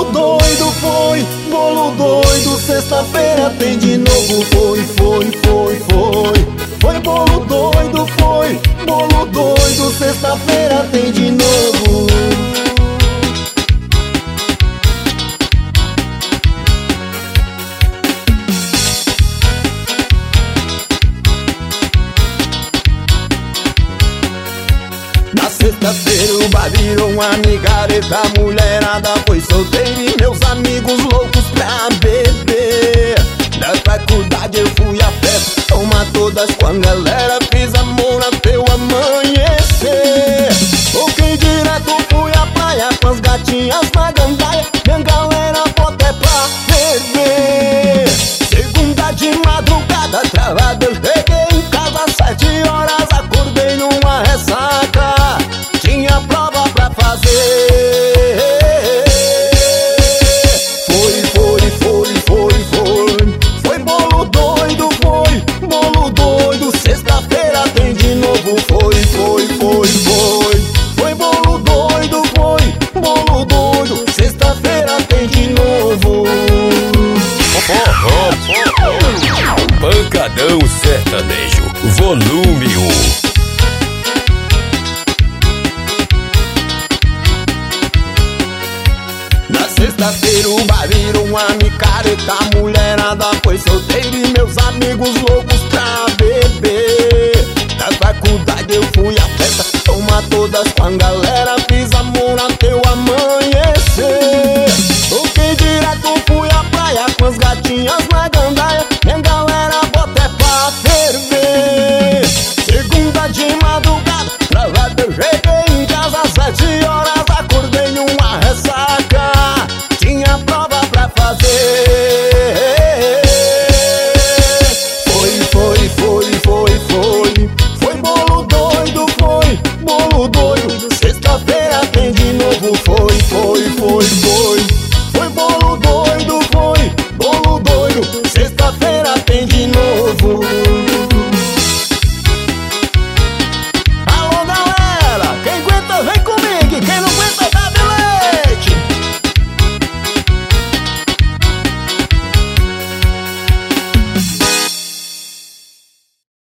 bolo doido, sexta-feira tem de novo. Foi bolo doido, sexta-feira tem de novo. Na sexta-feira o bar virou uma micareta, a mulherada foi solteira e meus amigos loucos pra beber. Na faculdade eu fui a festa, toma todas com a galera, fiz amor até o amanhecer. Toquei direto, fui à praia com as gatinhas na gandaia, minha galera bota é pra beber. Segunda de madrugada travada, eu cheguei em casa às 7 horas, acordei numa ressaca, tinha prova pra fazer. Foi bolo doido, sexta-feira tem de novo. Foi bolo doido, sexta-feira tem de novo. Pancadão Sertanejo, volume 1. Na sexta-feira o bar virou uma micareta, a mulherada foi solteira e meus amigos loucos pra